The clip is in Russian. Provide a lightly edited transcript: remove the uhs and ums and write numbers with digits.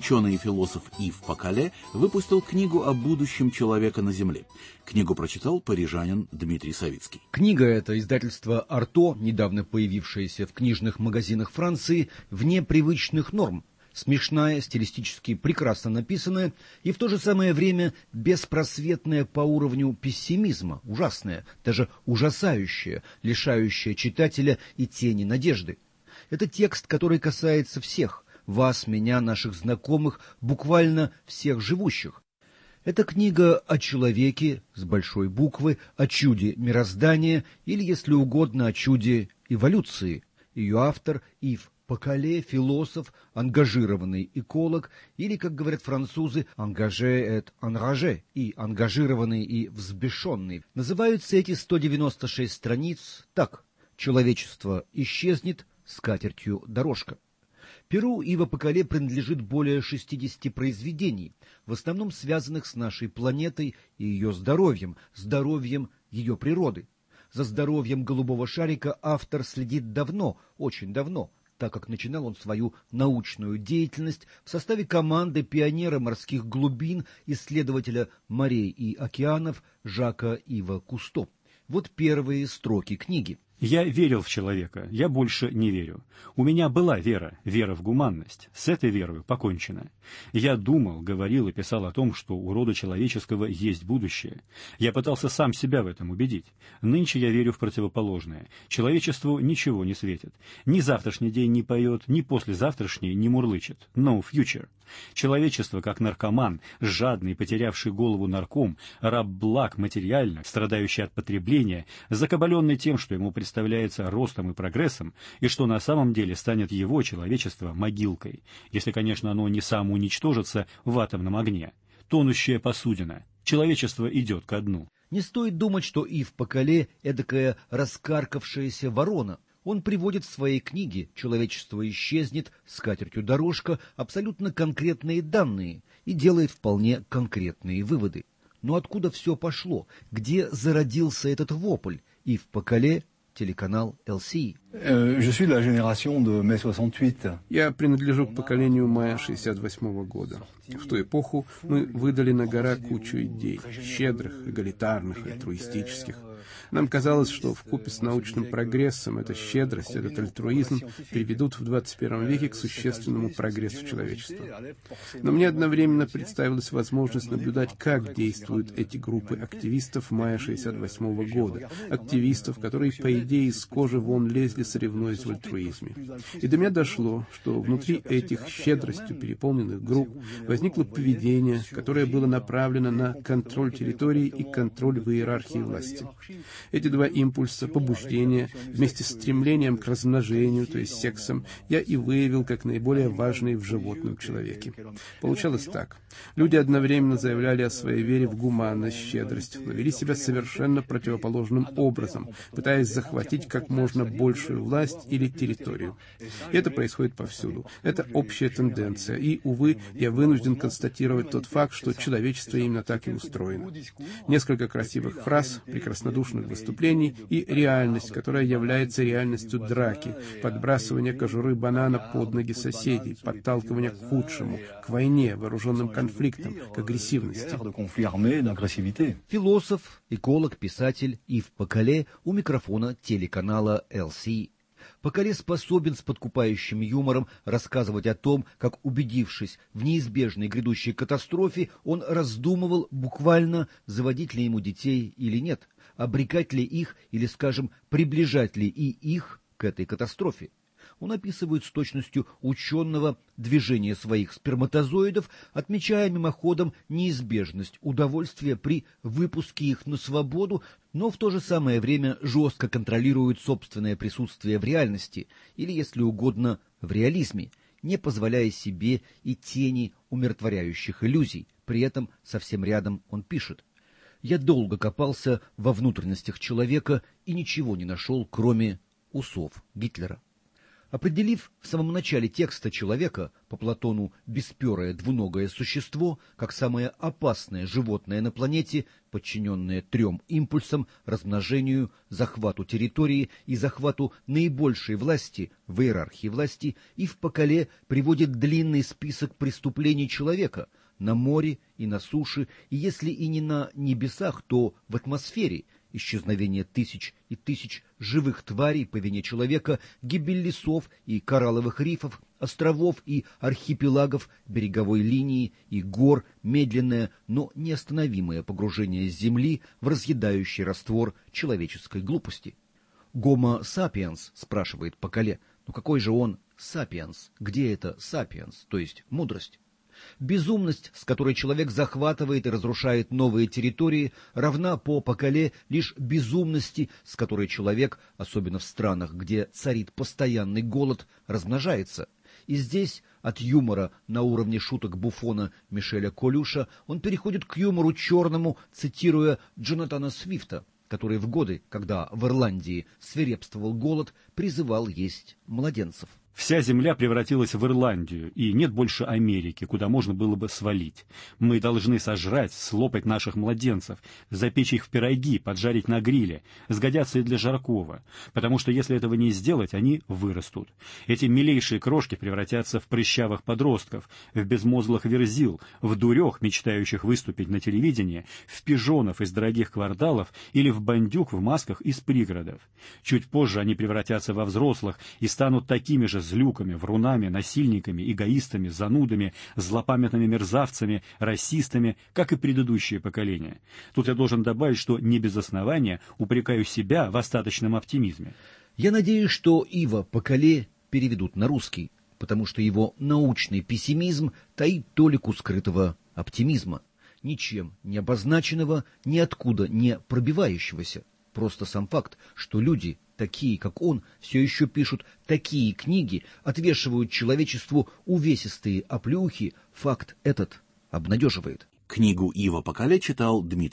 Ученый и философ Ив Поколе выпустил книгу о будущем человека на Земле. Книгу прочитал парижанин Дмитрий Савицкий. Книга эта издательства «Арто», недавно появившаяся в книжных магазинах Франции, вне привычных норм. Смешная, стилистически прекрасно написанная и в то же самое время беспросветная по уровню пессимизма, ужасная, даже ужасающая, лишающая читателя и тени надежды. Это текст, который касается всех, вас, меня, наших знакомых, буквально всех живущих. Это книга о человеке, с большой буквы, о чуде мироздания или, если угодно, о чуде эволюции. Ее автор Ив Поколе, философ, ангажированный эколог, или, как говорят французы, «engagé et enragé», и «ангажированный» и «взбешенный». Называются эти 196 страниц так: «Человечество исчезнет, с катертью дорожка». Перу Ива Поколе принадлежит более 60 произведений, в основном связанных с нашей планетой и ее здоровьем ее природы. За здоровьем голубого шарика автор следит давно, очень давно, так как начинал он свою научную деятельность в составе команды пионера морских глубин, исследователя морей и океанов Жака Ива Кусто. Вот первые строки книги. Я верил в человека, я больше не верю. У меня была вера, вера в гуманность. С этой верой покончено. Я думал, говорил и писал о том, что у рода человеческого есть будущее. Я пытался сам себя в этом убедить. Нынче я верю в противоположное. Человечеству ничего не светит. Ни завтрашний день не поет, ни послезавтрашний не мурлычет. No future. Человечество, как наркоман, жадный, потерявший голову нарком, раб благ материальных, страдающий от потребления, закабаленный тем, что ему представляется ростом и прогрессом, и что на самом деле станет его человечество могилкой, если, конечно, оно не самоуничтожится в атомном огне. Тонущая посудина. Человечество идет ко дну. Не стоит думать, что Ив Поколе — эдакая раскаркавшаяся ворона. Он приводит в своей книге «Человечество исчезнет, с катертью дорожка» абсолютно конкретные данные и делает вполне конкретные выводы. Но откуда все пошло? Где зародился этот вопль? Ив Поколе, телеканал LCI. Я принадлежу к поколению мая 68-го года. В ту эпоху мы выдали на гора кучу идей, щедрых, эгалитарных, альтруистических. Нам казалось, что вкупе с научным прогрессом эта щедрость, этот альтруизм приведут в 21 веке к существенному прогрессу человечества. Но мне одновременно представилась возможность наблюдать, как действуют эти группы активистов мая 68-го года. Активистов, которые, по идее, из кожи вон лезли, соревнуясь в альтруизме. И до меня дошло, что внутри этих щедростью переполненных групп возникло поведение, которое было направлено на контроль территории и контроль в иерархии власти. Эти два импульса, побуждения, вместе с стремлением к размножению, то есть сексом, я и выявил как наиболее важные в животном человеке. Получалось так. Люди одновременно заявляли о своей вере в гуманность, щедрость, но вели себя совершенно противоположным образом, пытаясь захватить как можно большую власть или территорию. И это происходит повсюду. Это общая тенденция. И, увы, я вынужден констатировать тот факт, что человечество именно так и устроено. Несколько красивых фраз, прекраснодушных выступлений и реальность, которая является реальностью драки, подбрасывания кожуры банана под ноги соседей, подталкивания к худшему, к войне, вооруженным конфликтам, к агрессивности. Философ, эколог, писатель Ив Поколе у микрофона телеканала LCI. Поколе способен с подкупающим юмором рассказывать о том, как, убедившись в неизбежной грядущей катастрофе, он раздумывал буквально, заводить ли ему детей или нет, обрекать ли их или, скажем, приближать ли и их к этой катастрофе. Он описывает с точностью ученого движение своих сперматозоидов, отмечая мимоходом неизбежность удовольствия при выпуске их на свободу, но в то же самое время жестко контролирует собственное присутствие в реальности, или, если угодно, в реализме, не позволяя себе и тени умиротворяющих иллюзий. При этом совсем рядом он пишет: «Я долго копался во внутренностях человека и ничего не нашел, кроме усов Гитлера». Определив в самом начале текста человека, по Платону бесперое двуногое существо, как самое опасное животное на планете, подчиненное 3 импульсам: размножению, захвату территории и захвату наибольшей власти в иерархии власти, Ив Пакале приводит длинный список преступлений человека на море и на суше, и если и не на небесах, то в атмосфере: исчезновение тысяч и тысяч живых тварей по вине человека, гибель лесов и коралловых рифов, островов и архипелагов, береговой линии и гор, медленное, но неостановимое погружение Земли в разъедающий раствор человеческой глупости. «Гомо сапиенс?» — спрашивает Пакале. «Ну какой же он сапиенс? Где это сапиенс, то есть мудрость?» Безумность, с которой человек захватывает и разрушает новые территории, равна по Пакале лишь безумности, с которой человек, особенно в странах, где царит постоянный голод, размножается. И здесь от юмора на уровне шуток Буфона Мишеля Колюша он переходит к юмору черному, цитируя Джонатана Свифта, который в годы, когда в Ирландии свирепствовал голод, призывал есть младенцев. Вся земля превратилась в Ирландию, и нет больше Америки, куда можно было бы свалить. Мы должны сожрать, слопать наших младенцев, запечь их в пироги, поджарить на гриле, сгодятся и для жаркого, потому что если этого не сделать, они вырастут. Эти милейшие крошки превратятся в прыщавых подростков, в безмозглых верзил, в дурех, мечтающих выступить на телевидении, в пижонов из дорогих кварталов или в бандюк в масках из пригородов. Чуть позже они превратятся во взрослых и станут такими же злюками, врунами, насильниками, эгоистами, занудами, злопамятными мерзавцами, расистами, как и предыдущие поколения. Тут я должен добавить, что не без основания упрекаю себя в остаточном оптимизме. Я надеюсь, что Ива Пакале переведут на русский, потому что его научный пессимизм таит толику скрытого оптимизма, ничем не обозначенного, ниоткуда не пробивающегося. Просто сам факт, что люди, такие как он, все еще пишут такие книги, отвешивают человечеству увесистые оплеухи, факт этот обнадеживает. Книгу Ива Пакале читал Дмитрий